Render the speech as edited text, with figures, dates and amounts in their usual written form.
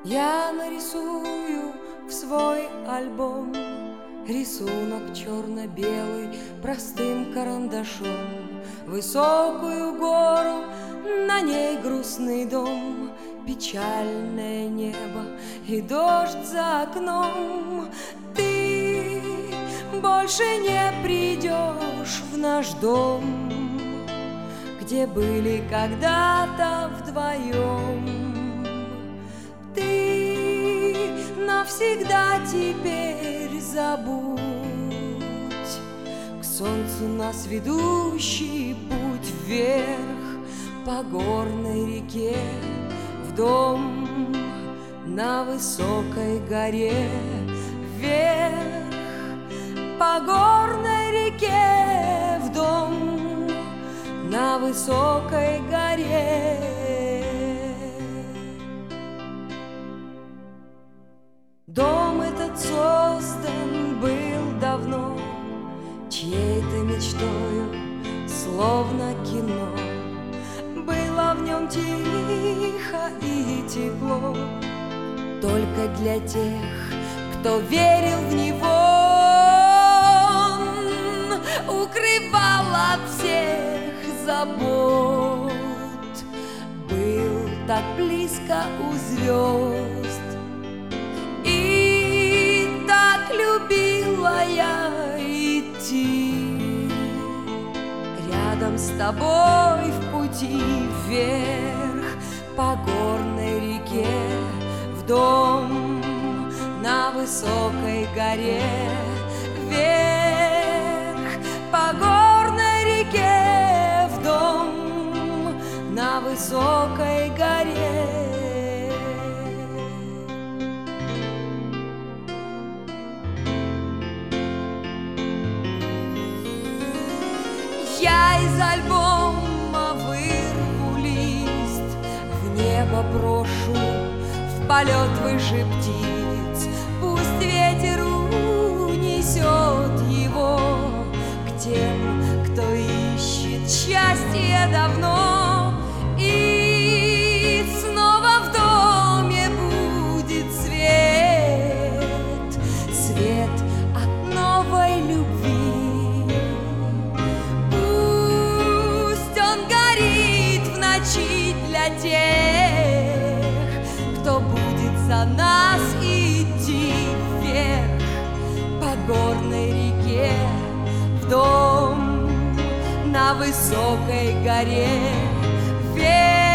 Я нарисую в свой альбом рисунок черно-белый простым карандашом, высокую гору, на ней грустный дом, печальное небо и дождь за окном. Ты больше не придешь в наш дом, где были когда-то вдвоем. Ты навсегда теперь забудь к солнцу нас ведущий путь вверх по горной реке в дом на высокой горе, вверх по горной реке в дом на высокой горе. Дом этот создан был давно чьей-то мечтою, словно кино. Было в нем тихо и тепло, только для тех, кто верил в него. Он укрывал от всех забот, был так близко у звезд. И так любила я идти рядом с тобой в пути вверх по горной реке в дом на высокой горе, вверх по горной реке в дом на высокой горе. Я из альбома вырву лист, в небо брошу, в полет выше птиц. Пусть ветер унесет его к тем, кто ищет счастье давно. И снова в доме будет свет, свет от новой любви. Для тех, кто будет за нас идти вверх по горной реке в дом на высокой горе, вверх